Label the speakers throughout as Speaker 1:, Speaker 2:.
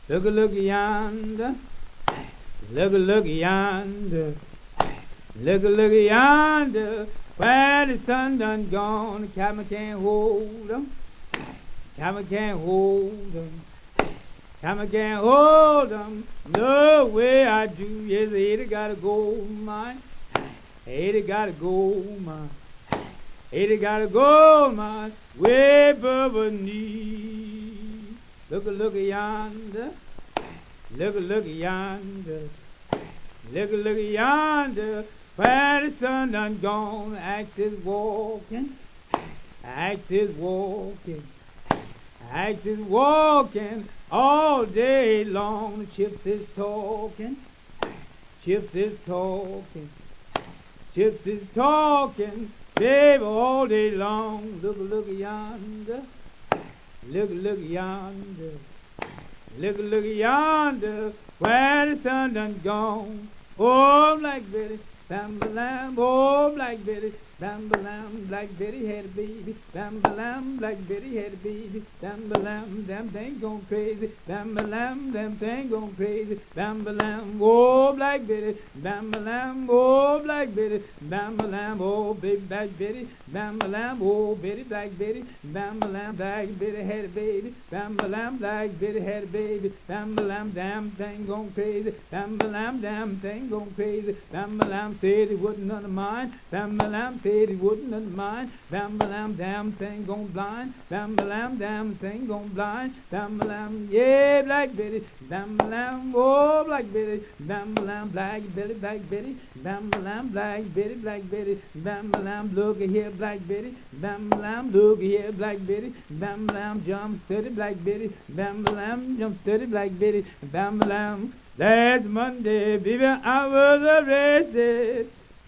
Speaker 1: look yonder. Look yonder. Look yonder. Where the sun done gone, the cabin can't hold 'em. Cabin can't hold 'em. Cabin can't hold 'em. No way I do. Yes, Ada got a gold mine. Ada got a gold mine. Ada got a gold mine way above her knee. Look yonder. Look yonder. Look yonder. Where the sun done gone, axe is walking. Axe is walking. Axe is walking all day long. Chips is talking. Chips is talking. Chips is talking, baby, all day long. Look yonder. Look yonder. Look yonder. Where the sun done gone. Oh, Black Betty, bam-ba-lam. Oh, Black Betty, bam-ba-lam. Black Betty had a baby. Bam-ba-lam. Black Betty had a baby. Bam-ba-lam. Them thing gone crazy. Bam-ba-lam. Them thing gone crazy. Bam-ba-lam. Oh, Black Betty. Bam-ba-lam. Oh, Black Betty. Bam-ba-lam. Oh, baby Black Betty. Bam-ba-lam. Oh, Betty Black Betty. Bam-ba-lam. Black Betty had a baby. Bam-ba-lam. Black Betty had a baby. Bam-ba-lam. Damn thing gone crazy. Bam-ba-lam. Damn thing gone crazy. Bam-ba-lam said he wasn't none of mine. Bam-ba-lam said he wouldn't none of mine. Bam-ba-lam, damn thing gone blind. Bam-ba-lam, damn thing gone blind. Bam-ba-lam, yeah, Black Betty. Bam-ba-lam, oh, Black Betty. Bam-ba-lam, Black Betty, Black Betty. Bam-ba-lam, Black Betty, Black Betty. Bam-ba-lam, look here, Black Betty. Bam-ba-lam, look here, Black Betty. Bam-ba-lam, jump steady, Black Betty. Bam-ba-lam, jump steady, Black Betty. Bam-ba-lam, last Monday, baby, I was arrested.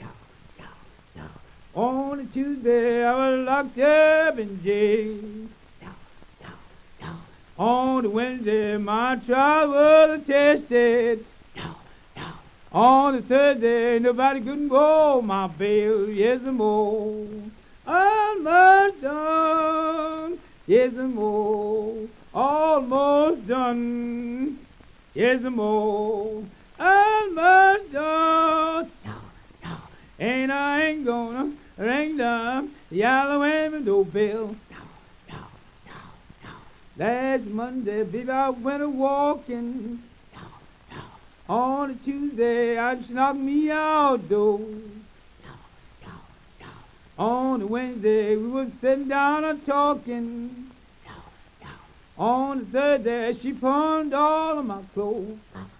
Speaker 1: On a Tuesday, I was locked up in jail. On a Wednesday, my trial was attested. On a Thursday, nobody couldn't go my bail. Yes, more. Almost done. Yes, more. Almost done. Yes, more. Almost done. And I ain't gonna ring the yellow window bell. Last Monday, baby, I went a walking. On a Tuesday, I just knocked me outdoors. On a Wednesday, we was sitting down and talking. On a Thursday, she pawned all of my clothes.